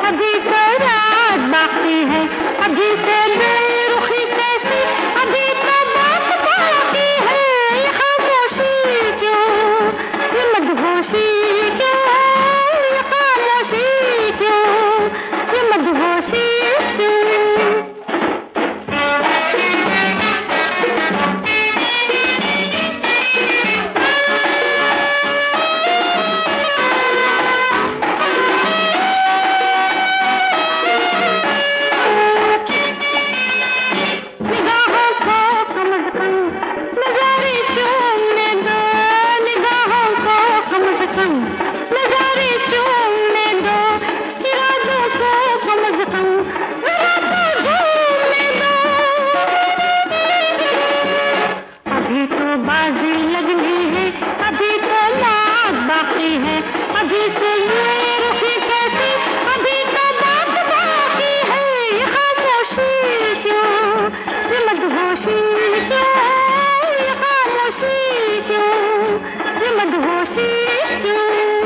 अभी तो रात बाकी है, अभी से बेरुखी कैसी, अभी तो बात बाकी है। ये खामोशी क्यों, ये मदहोशी क्यों, ये खामोशी क्यों, ये मदहोशी क्यों। बाजी लगनी है, अभी तो बात बाकी है, अभी से ये रुखी कैसी, अभी तो बात बाकी है। ये खामोशी क्यों, ये मदहोशी क्यों, ये खामोशी क्यों, ये मदहोशी क्यों।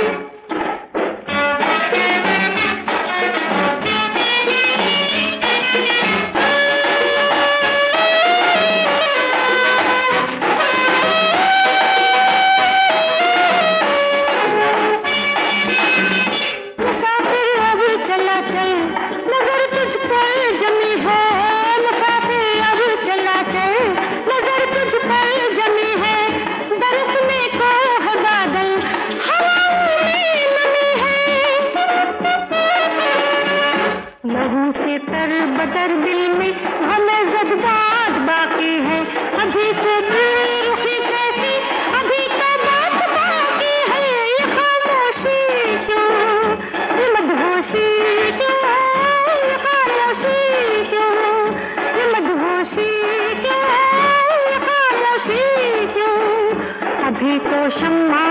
तर बदर दिल में हमें जज्बात बाकी है, अभी से बेरुखी कैसी, अभी तो बात बाकी है। ये खामोशी क्यों, ये मदहोशी क्यों, ये खामोशी क्यों, ये मदहोशी क्यों, ये खामोशी क्यों। अभी तो शम्मा